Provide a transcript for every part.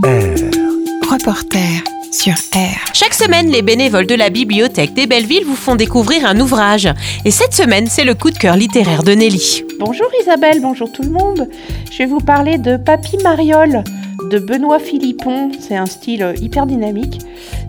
Reporter sur R. Chaque semaine, les bénévoles de la bibliothèque des Belleville vous font découvrir un ouvrage. Et cette semaine, c'est le coup de cœur littéraire de Nelly. Bonjour Isabelle, bonjour tout le monde. Je vais vous parler de Papy Mariole de Benoît Philippon. C'est un style hyper dynamique,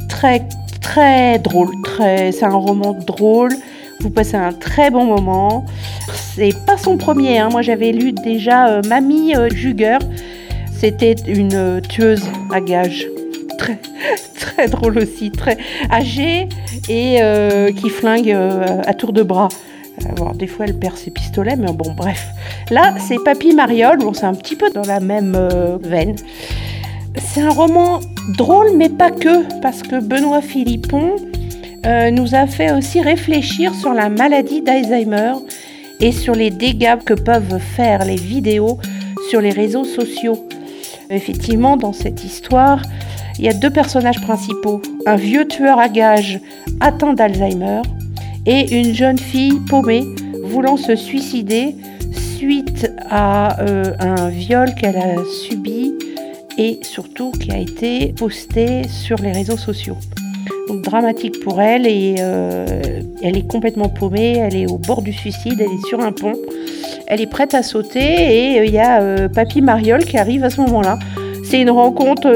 très drôle. C'est un roman drôle. Vous passez un très bon moment. C'est pas son premier. Moi, j'avais lu déjà Mamie Juger. C'était une tueuse à gages. Très drôle aussi, très âgée et qui flingue à tour de bras. Alors, des fois, elle perd ses pistolets, mais bon, bref. Là, c'est Papy Mariole. Bon, c'est un petit peu dans la même veine. C'est un roman drôle, mais pas que, parce que Benoît Philippon nous a fait aussi réfléchir sur la maladie d'Alzheimer et sur les dégâts que peuvent faire les vidéos sur les réseaux sociaux. Effectivement, dans cette histoire, il y a deux personnages principaux. Un vieux tueur à gages atteint d'Alzheimer et une jeune fille paumée voulant se suicider suite à un viol qu'elle a subi et surtout qui a été posté sur les réseaux sociaux. Donc dramatique pour elle et elle est complètement paumée, elle est au bord du suicide, elle est sur un pont, elle est prête à sauter et il y a Papy Mariole qui arrive à ce moment-là. C'est une rencontre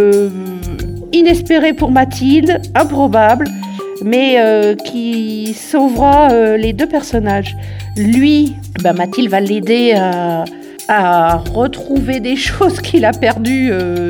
inespérée pour Mathilde, improbable, mais qui sauvera les deux personnages. Lui, Mathilde va l'aider à retrouver des choses qu'il a perdues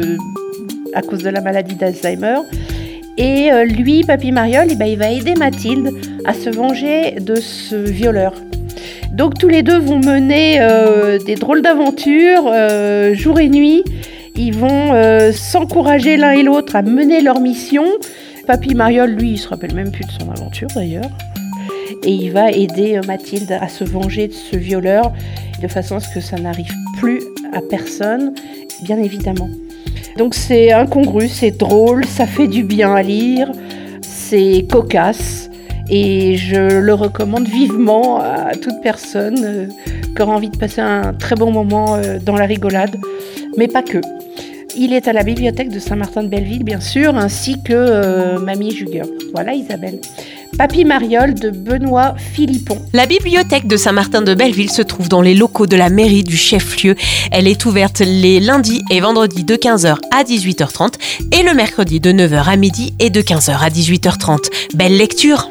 à cause de la maladie d'Alzheimer. Et lui, Papy Mariole, il va aider Mathilde à se venger de ce violeur. Donc tous les deux vont mener des drôles d'aventures, jour et nuit. Ils vont s'encourager l'un et l'autre à mener leur mission. Papy Mariole, lui, il se rappelle même plus de son aventure d'ailleurs. Et il va aider Mathilde à se venger de ce violeur, de façon à ce que ça n'arrive plus à personne, bien évidemment. Donc c'est incongru, c'est drôle, ça fait du bien à lire, c'est cocasse et je le recommande vivement à toute personne qui aura envie de passer un très bon moment dans la rigolade, mais pas que. Il est à la bibliothèque de Saint-Martin-de-Belleville, bien sûr, ainsi que Mamie Juger. Voilà Isabelle. Papy Mariole de Benoît Philippon. La bibliothèque de Saint-Martin-de-Belleville se trouve dans les locaux de la mairie du chef-lieu. Elle est ouverte les lundis et vendredis de 15h à 18h30 et le mercredi de 9h à midi et de 15h à 18h30. Belle lecture!